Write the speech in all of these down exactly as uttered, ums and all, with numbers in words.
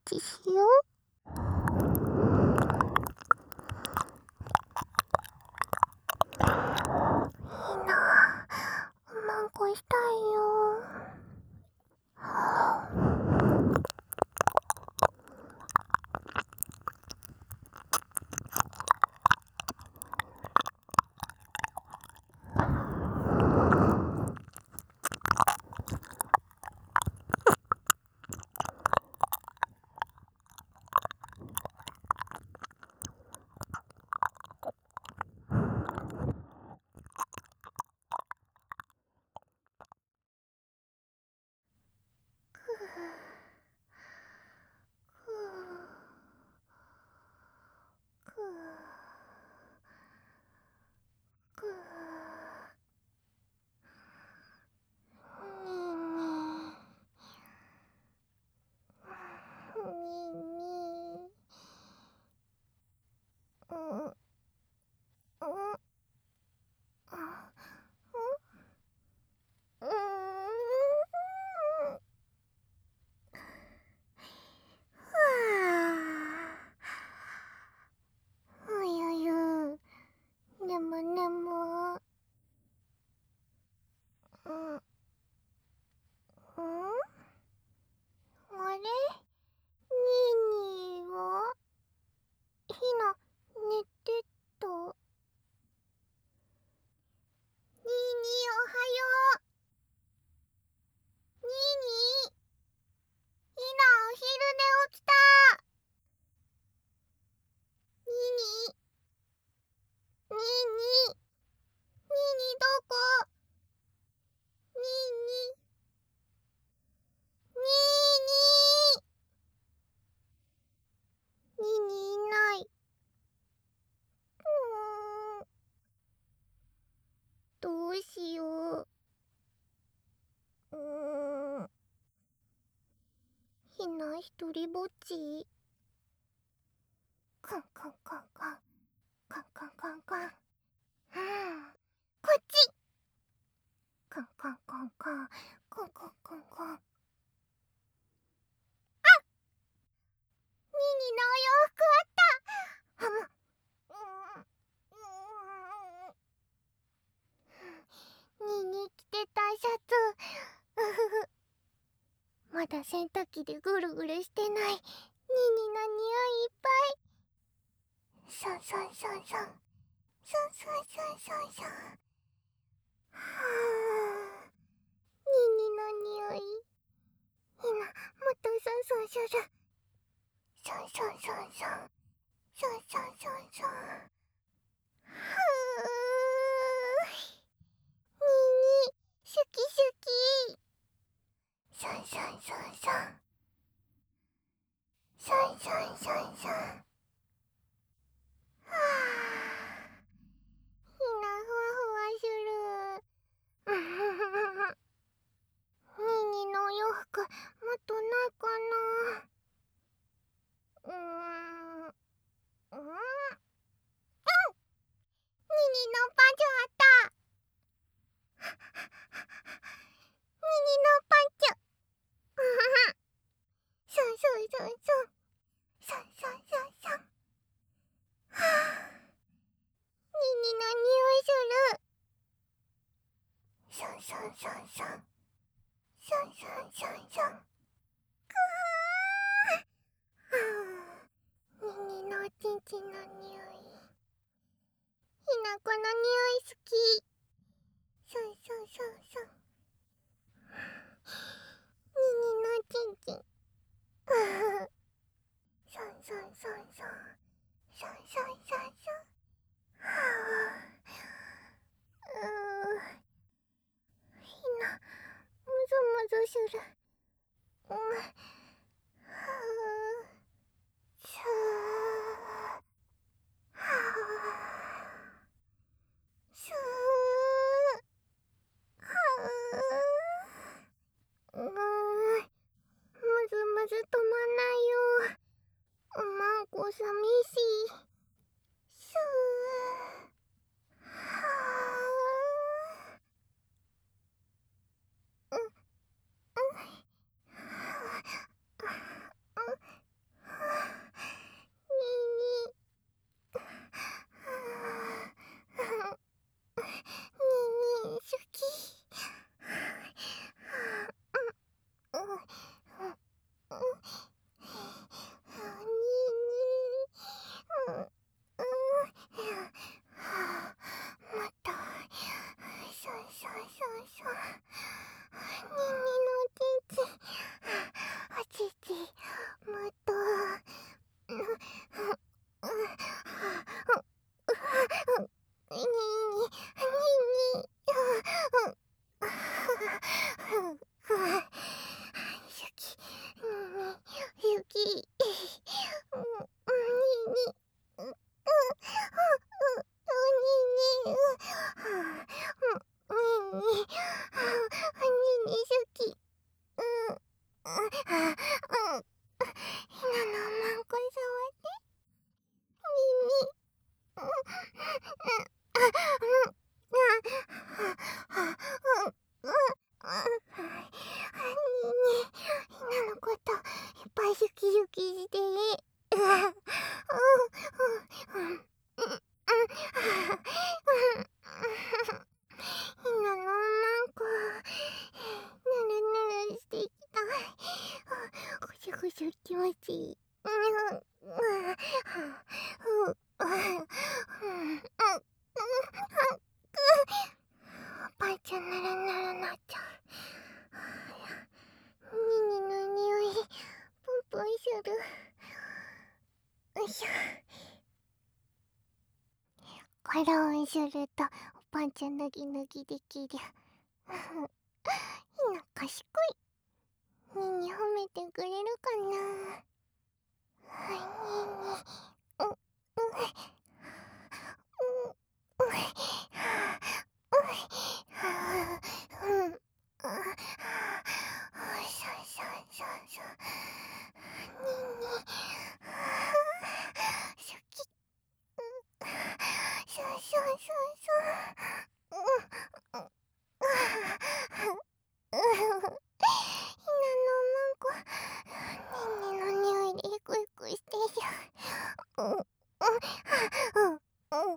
チしよう。いいなぁ、おまんこしたいよ。どうしよう。うーん。ひなひとりぼっち。カンカンカンカン。カンカンカンカン。はあ。こっち。カンカンカンカン。カンカンカンカン。あっ！ニーニーのお洋服あった。はむ。ニーニー着てたシャツ。うふふ。まだ洗濯機でぐるぐるしてない。ニーニーの匂いいっぱい。シャンシャンシャンシャン。シャンシャンシャンシャンシャン。はあ。ニーニーの匂い。ひな、もっとシャンシャンシャンシャン。シャンシャンシャンシャン。シャンシャンシャンシャン。はあ。ニーニー、シュキシュキ。シャンシャンシャンシャン。シャンシャンシャンシャン。はあ。ひなふわふわする。うふふふふ。ニーニーのお洋服もっとないかな。うーん。うん。うん。ニーニーのパンツあった。ニーニーのパンツ。うふふ。シャンシャンシャンシャン。シャンシャンシャンシャン。はあ。ニーニーの匂いする。シャンシャンシャンシャン。シャンシャンシャンシャン。くー。はあ。ニーニーのおちんちんの匂い。ひなこの匂い好き。シャンシャンシャンシャン。ニーニーのおちんちん。うふふ。シャンシャンシャンシャン。シャンシャンシャンシャン。はあ。うー。ひな、むずむずする。うん。はあ。シャー。はあ。シュー。はあ。うーん。むずむず止まんないよ。おまんこさみしい。シュー。はあ。うん。うん。はあ。 くす気持ちいい。うん、うん、うん、おばあちゃんならならなっちゃう。ニニの匂い、プンプンする。よいしょ。ゴロンすると、おばあちゃん脱ぎ脱ぎできる。ひな賢い。ニニ褒めてくれるかな。はい、ニニ。うん、うん、うん、うん、うん、うん、そうそうそうそう。ニニ。好き。そうそうそうそう。うん、うん。ひなのマンコ、ニンニの匂いでイクイクしてる。うん、うん、うん、うん。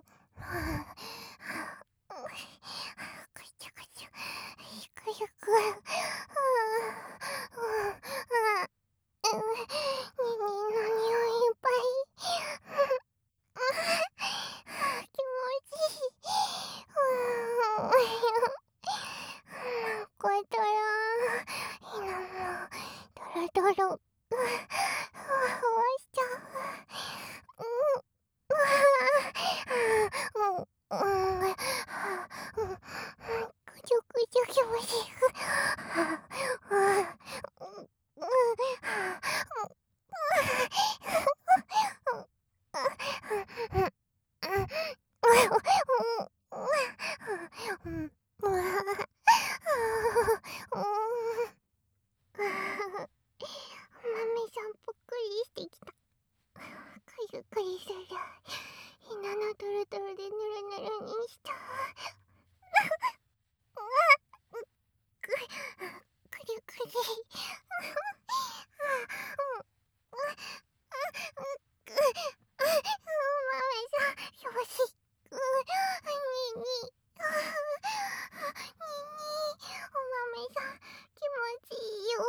ぐちゃぐちゃ、イクイク。ニンニの匂いいっぱい。気持ちいい。こえたら、ひなもドロドロ、ふわふわしちゃう。うん、うん、うん、ぐちょぐちょ気持ちいい。お豆さんぽっくりしてきた。くるくるする。ひなのトロトロでぬるぬるにした。くるくる。お豆さん、よし。にに。にに。お豆さん、気持ちいいよ。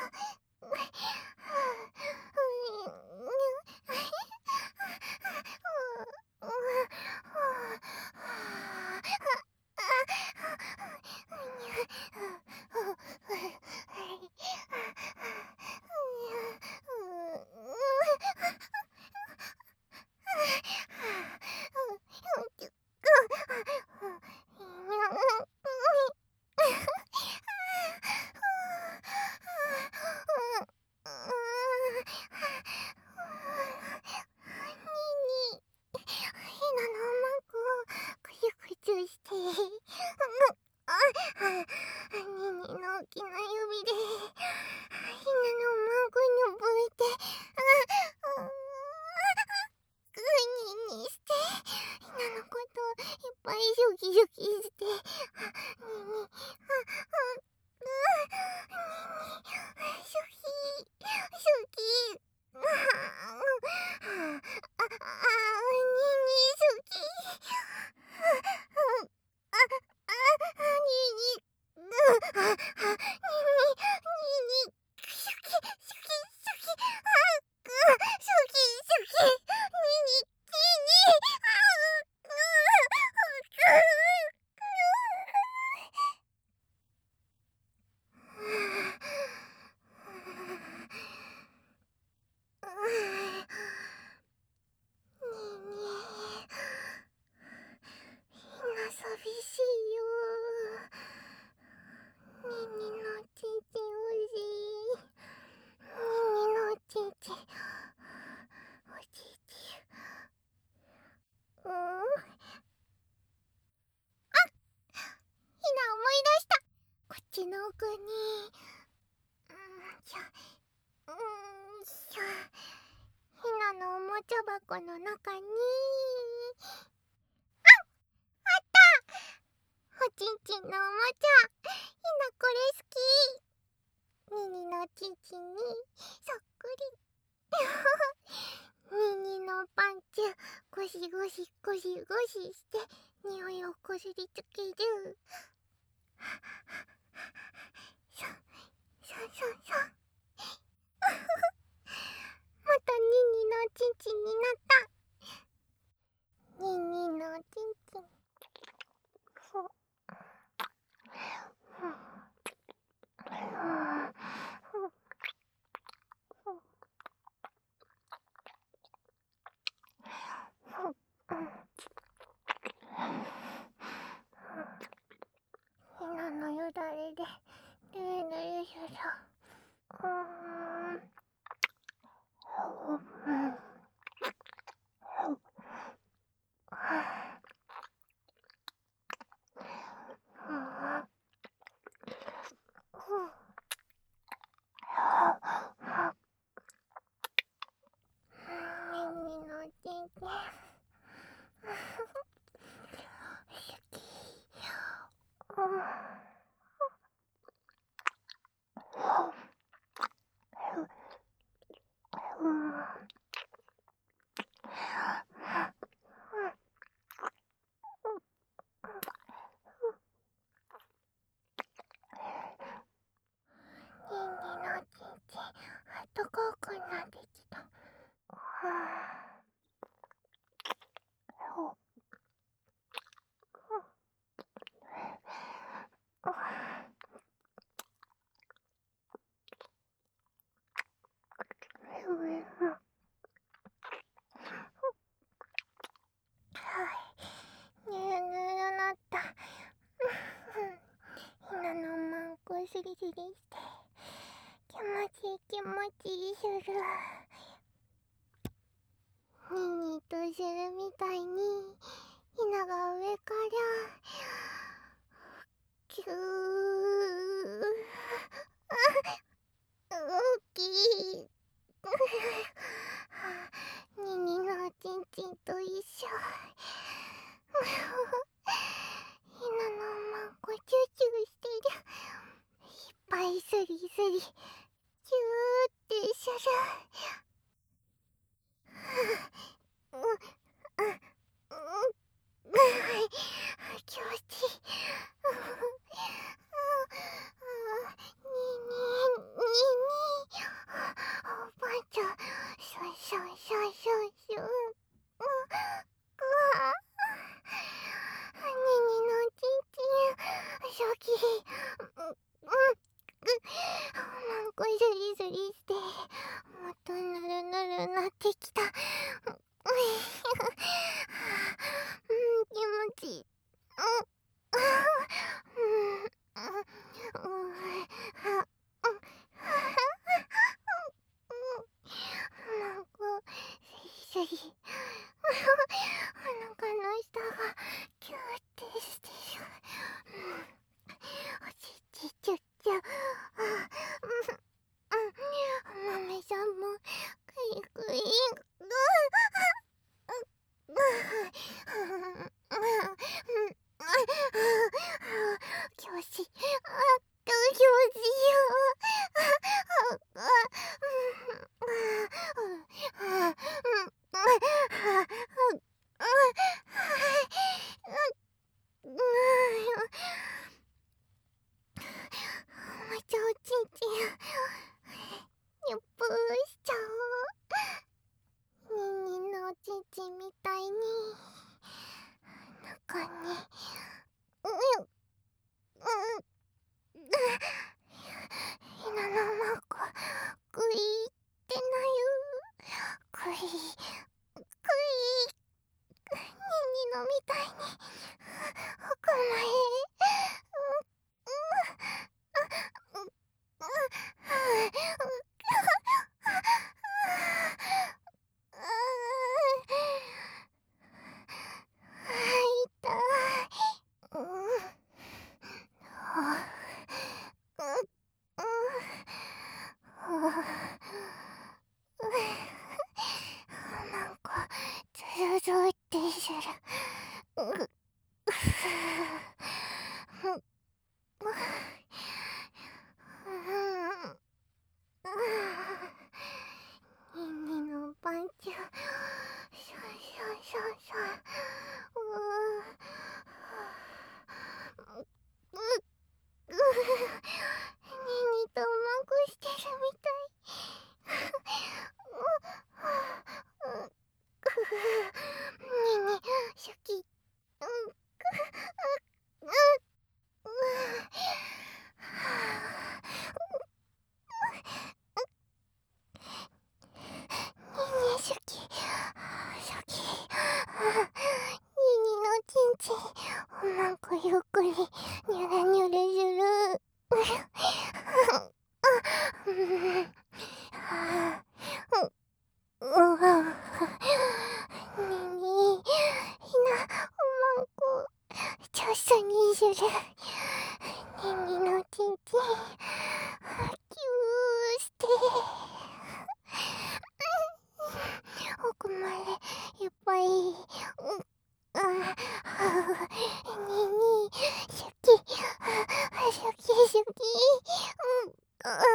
ひなのマンコくちゅくちゅして。あ、ニニの大きな指でひなのマンコにぶいて、グーニにして、ひなのこといっぱいシュキシュキして、ニニ、ニニ、シュキ、シュキ、ああ、ニニ好き。あ、あ、ニニ、ニニ、ニニ、シュキ、シュキ、シュキ、あ、ぐ、シュキ、シュキ、ニニ、ニニ、あ、ぐ、みんな寂しいよ。ニニのチンチンおいしい。ニニのチンチンおちち。うん。ひな思い出した。こっちの奥に。うんしょ。うんしょ。ひなのおもちゃ箱の中に。あ、あった。おちんちんのおもちゃ。ひなこれ好き。ニニのちんちんにそっくり。ニニのパンチュゴシゴシゴシゴシして匂いをこすりつける。そうそうそうそう。 しゅる。うーん。うん耳のちんちん好き。ニンニのちんちんあったかくなってきた。ぬるぬるなった。ひなのまんこすりすりして気持ちいい気持ちいいする。ニンニとするみたいにひなが上からキュー大きいニニのちんちんと一緒。ひなのまんこチューチューしてる。いっぱいスリスリチューってする。うんうんうん気持ちいい。ににににおばあちゃんシュンシュンシュンシュンシュン。うわニニのちんちん好き。うんうんなんかスリスリしてもっとぬるぬるなってきた。うん気持ちいい。うんなんかスリスリお腹の下がキューってしてる。おちちちゅちゅ。お豆さんもクイクイ。教師あっと教師よ。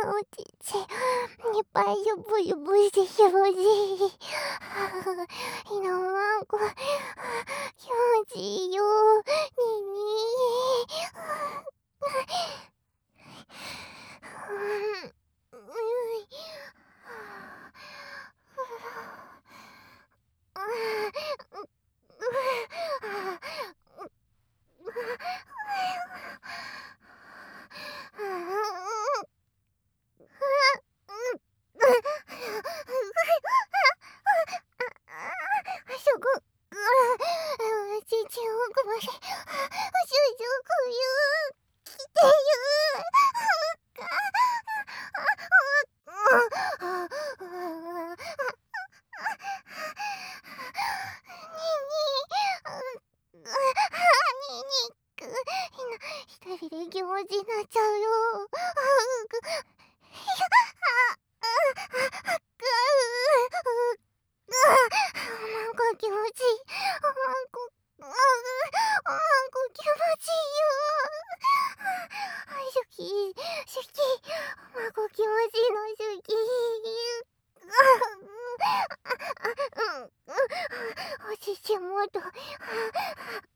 おちちいっぱいゆぶゆぶして気持ちいい。いのまんこ気持ちいいよににうんうんすごくちちおくまでしゅじゅくゆきてゆににひとりで気持ちになっちゃうよ。なんか気持ちいい。なんか、なんか気持ちいいよ。好き、好き。なんか気持ちいいの好き。おちちもっと